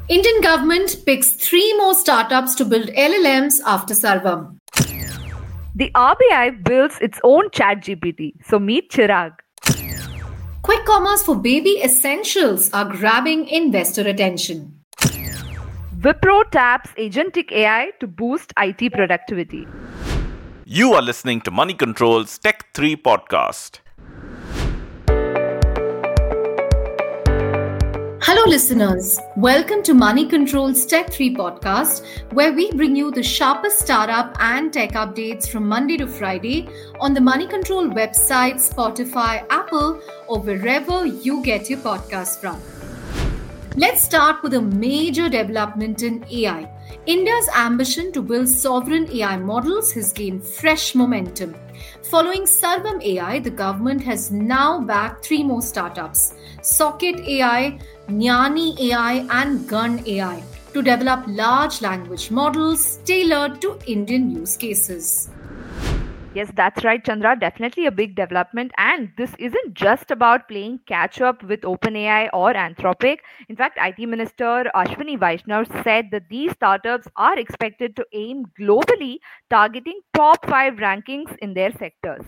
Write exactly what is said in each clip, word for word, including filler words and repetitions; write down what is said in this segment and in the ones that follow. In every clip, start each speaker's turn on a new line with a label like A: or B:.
A: Indian government picks three more startups to build L L Ms after Sarvam.
B: The R B I builds its own ChatGPT, so meet Chirag.
A: Quick commerce for baby essentials are grabbing investor attention.
B: Wipro taps agentic A I to boost I T productivity.
C: You are listening to Money Control's Tech three podcast.
A: Hello, listeners. Welcome to Money Control's Tech three podcast, where we bring you the sharpest startup and tech updates from Monday to Friday on the Money Control website, Spotify, Apple, or wherever you get your podcasts from. Let's start with a major development in A I. India's ambition to build sovereign A I models has gained fresh momentum. Following Sarvam A I, the government has now backed three more startups, Socket A I, Jnani A I, and Gun A I, to develop large language models tailored to Indian use cases.
B: Yes, that's right, Chandra. Definitely a big development. And this isn't just about playing catch up with OpenAI or Anthropic. In fact, I T Minister Ashwini Vaishnav said that these startups are expected to aim globally, targeting top five rankings in their sectors.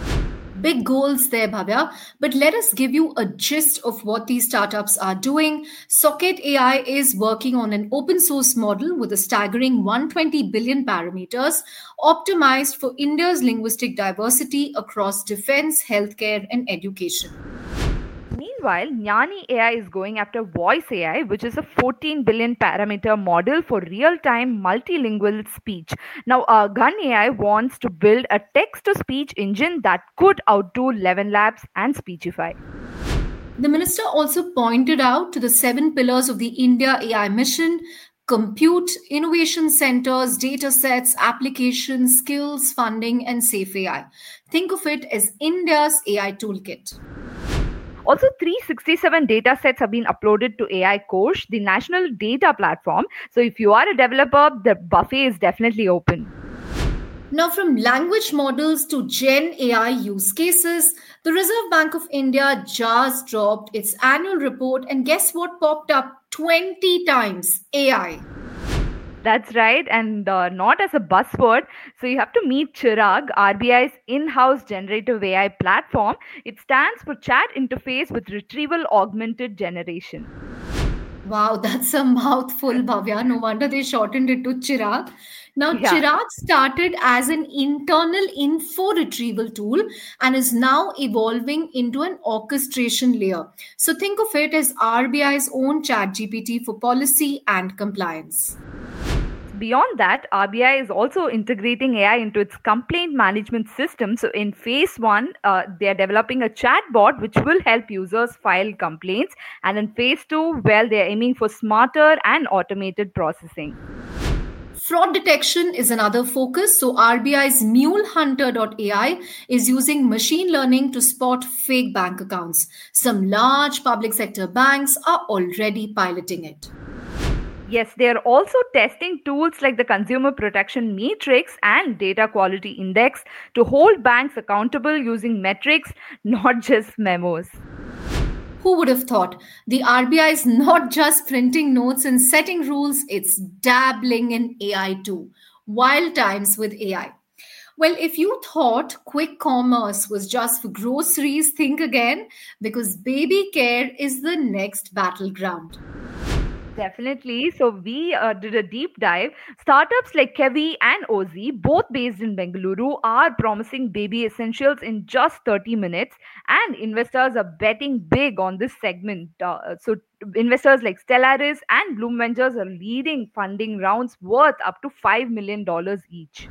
A: Big goals there, Bhavya, but let us give you a gist of what these startups are doing. Socket A I is working on an open source model with a staggering one hundred twenty billion parameters, optimized for India's linguistic diversity across defense, healthcare, and education.
B: Meanwhile, Jnani A I is going after Voice A I, which is a fourteen billion parameter model for real-time multilingual speech. Now, uh, Gun A I wants to build a text-to-speech engine that could outdo Eleven Labs and Speechify.
A: The minister also pointed out to the seven pillars of the India A I mission: compute, innovation centers, data sets, applications, skills, funding, and safe A I. Think of it as India's A I toolkit.
B: Also, three hundred sixty-seven data sets have been uploaded to A I Kosh, the national data platform. So if you are a developer, the buffet is definitely open.
A: Now, from language models to Gen A I use cases, the Reserve Bank of India just dropped its annual report, and guess what popped up twenty times? A I.
B: That's right, and uh, not as a buzzword. So you have to meet Chirag, R B I's in-house generative A I platform. It stands for Chat Interface with Retrieval Augmented Generation.
A: Wow, that's a mouthful, Bhavya. No wonder they shortened it to Chirag. Now,
B: Yeah.
A: Chirag started as an internal info retrieval tool and is now evolving into an orchestration layer. So think of it as R B I's own ChatGPT for policy and compliance.
B: Beyond that, R B I is also integrating A I into its complaint management system. So, in phase one, uh, they are developing a chatbot which will help users file complaints. And in phase two, well, they are aiming for smarter and automated processing.
A: Fraud detection is another focus. So R B I's Mule Hunter dot A I is using machine learning to spot fake bank accounts. Some large public sector banks are already piloting it.
B: Yes, they are also testing tools like the Consumer Protection Matrix and Data Quality Index to hold banks accountable using metrics, not just memos.
A: Who would have thought? The R B I is not just printing notes and setting rules, it's dabbling in A I too. Wild times with A I. Well, if you thought quick commerce was just for groceries, think again, because baby care is the next battleground.
B: Definitely. So we uh, did a deep dive. Startups like Kevi and Ozi, both based in Bengaluru, are promising baby essentials in just thirty minutes, and investors are betting big on this segment. Uh, so investors like Stellaris and Bloom Ventures are leading funding rounds worth up to five million dollars each.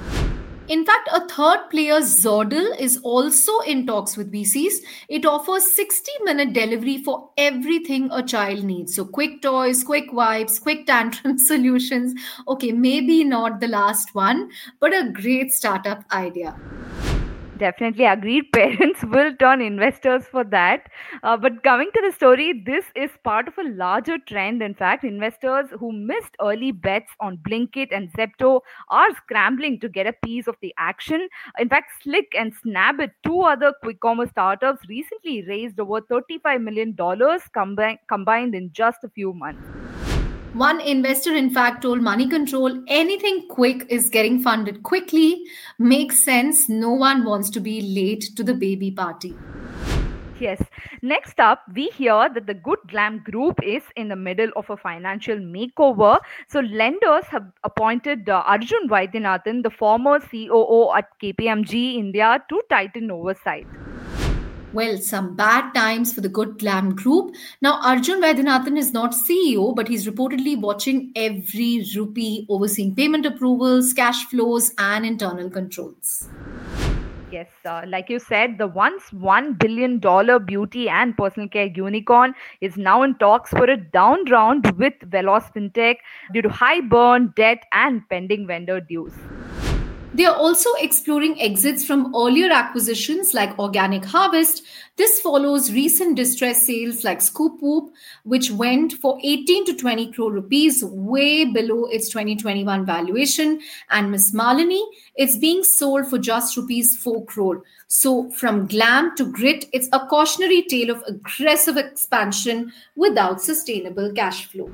A: In fact, a third player, Zordle, is also in talks with V Cs. It offers sixty minute delivery for everything a child needs. So, quick toys, quick wipes, quick tantrum solutions. Okay, maybe not the last one, but a great startup idea.
B: Definitely agreed. Parents will turn investors for that. Uh, but coming to the story, this is part of a larger trend. In fact, investors who missed early bets on Blinkit and Zepto are scrambling to get a piece of the action. In fact, Slick and Snabit, two other quick commerce startups, recently raised over thirty-five million dollars combi- combined in just a few months.
A: One investor, in fact, told Money Control anything quick is getting funded quickly. Makes sense. No one wants to be late to the baby party.
B: Yes. Next up, we hear that the Good Glam Group is in the middle of a financial makeover. So, lenders have appointed uh, Arjun Vaidyanathan, the former C O O at K P M G India, to tighten oversight.
A: Well, some bad times for the Good Glam Group. Now, Arjun Vaidyanathan is not C E O, but he's reportedly watching every rupee, overseeing payment approvals, cash flows, and internal controls.
B: Yes, uh, like you said, the once one billion dollars beauty and personal care unicorn is now in talks for a down round with Veloz FinTech due to high burn, debt, and pending vendor dues.
A: They are also exploring exits from earlier acquisitions like Organic Harvest. This follows recent distress sales like Scoop Whoop, which went for eighteen to twenty crore rupees, way below its twenty twenty-one valuation. And Miss Malini, it's being sold for just rupees four crore. So from glam to grit, it's a cautionary tale of aggressive expansion without sustainable cash flow.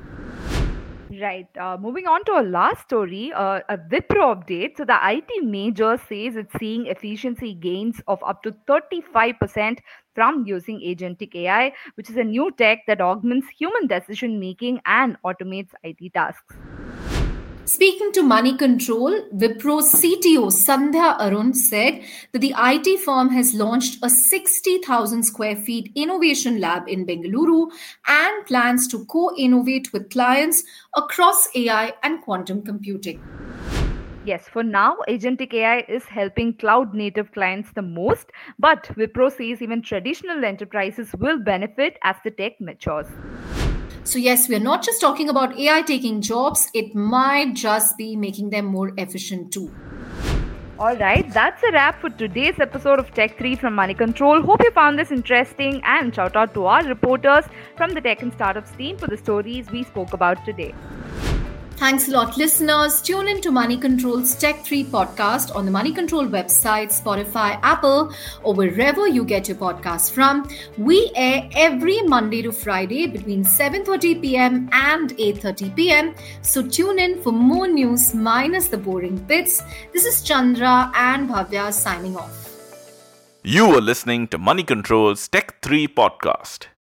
B: Right. Uh, moving on to our last story, uh, a Wipro update. So the I T major says it's seeing efficiency gains of up to thirty-five percent from using agentic A I, which is a new tech that augments human decision making and automates I T tasks.
A: Speaking to Money Control, Wipro's C T O Sandhya Arun said that the I T firm has launched a sixty thousand square feet innovation lab in Bengaluru and plans to co-innovate with clients across A I and quantum computing.
B: Yes, for now, agentic A I is helping cloud native clients the most, but Wipro says even traditional enterprises will benefit as the tech matures.
A: So yes, we're not just talking about A I taking jobs, it might just be making them more efficient too.
B: All right, that's a wrap for today's episode of Tech three from Money Control. Hope you found this interesting, and shout out to our reporters from the Tech and Startups team for the stories we spoke about today.
A: Thanks a lot, listeners. Tune in to Money Control's Tech three podcast on the Money Control website, Spotify, Apple, or wherever you get your podcasts from. We air every Monday to Friday between seven thirty p.m. and eight thirty p.m. So tune in for more news minus the boring bits. This is Chandra and Bhavya signing off.
C: You are listening to Money Control's Tech three podcast.